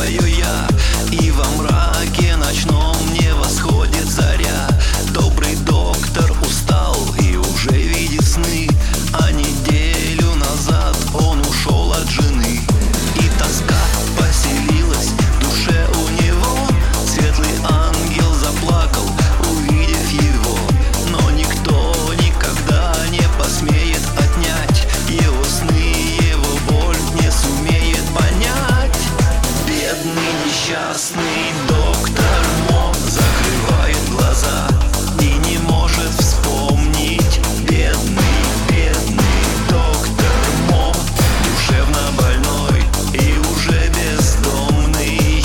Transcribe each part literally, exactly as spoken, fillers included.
чувствую я, и во мраке ночном не восходит заря. Добрый доктор устал и уже видит сны, а неделю назад он ушел от жены. И тоска поселилась в душе у него, светлый ангел заплакал, увидев его. Но никто никогда не посмеет отнять его сны, его боль не сумеет понять. Бедный несчастный доктор Мо закрывает глаза и не может вспомнить. Бедный, бедный доктор Мо, душевно больной и уже бездомный.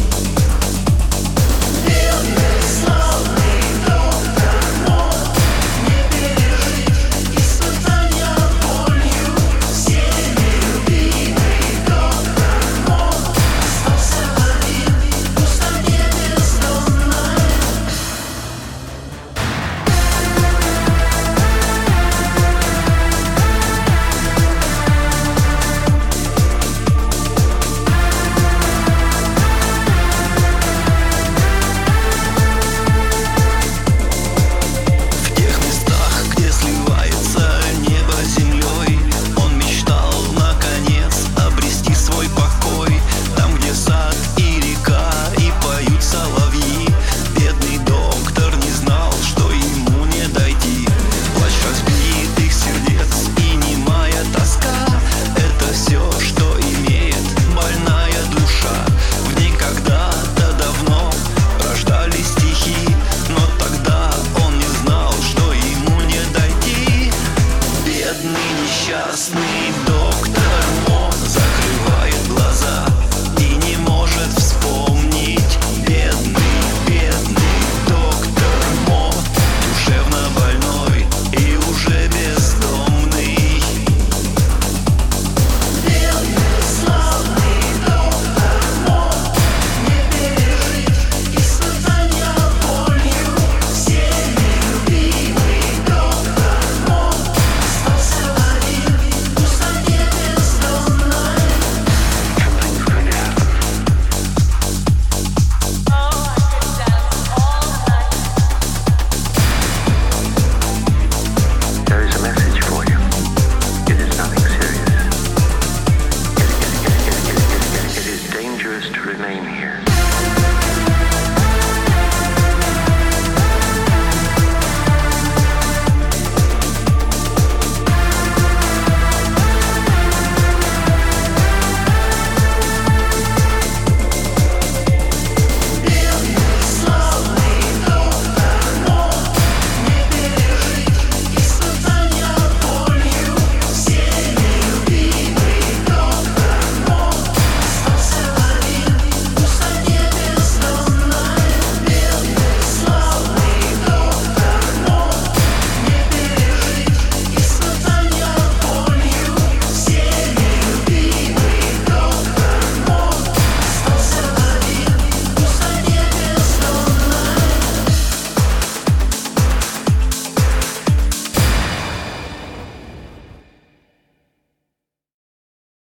Бедный, славный доктор Мо, не пережить испытания болью. Всеми любимый доктор Мо остался один в пустоте бездонной. В тех местах, где сливается небо с землей, он мечтал наконец обрести свой покой. Там, где сад и река и поют соловьи, бедный доктор не знал, что ему не дойти. Плач разбитых сердец и немая тоска — это все, что имеет больная душа. В день когда-то давно рождались стихи, но тогда он не знал, что ему не дойти. Бедный несчастный доктор Мо закрывает глаза и не может вспомнить. Бедный, бедный доктор Мо, душевно больной и уже бездомный. Бедный, славный доктор Мо, не пережить испытания болью. Всеми любимый доктор Мо остался один в пустоте бездонной. Something's going to happen. There is a message for you. It is nothing serious. It, it, it, it, it, it, it, it is dangerous to remain here.